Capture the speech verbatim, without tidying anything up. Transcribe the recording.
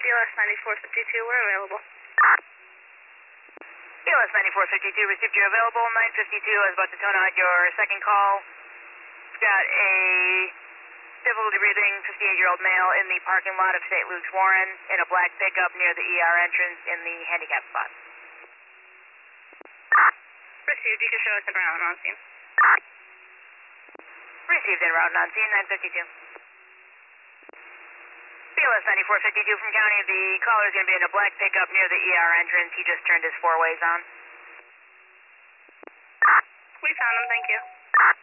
B L S ninety-four fifty-two, we're available. B L S ninety-four fifty-two, received you available. nine fifty-two, I was about to tone out your second call. It's got a difficulty breathing fifty-eight-year-old male in the parking lot of Saint Luke's Warren in a black pickup near the E R entrance in the handicap spot. Received, you can show us en route on scene. Received en route on scene, nine fifty-two. B L S ninety-four fifty-two from County, the caller is going to be in a black pickup near the E R entrance. He just turned his four ways on. We found him, thank you.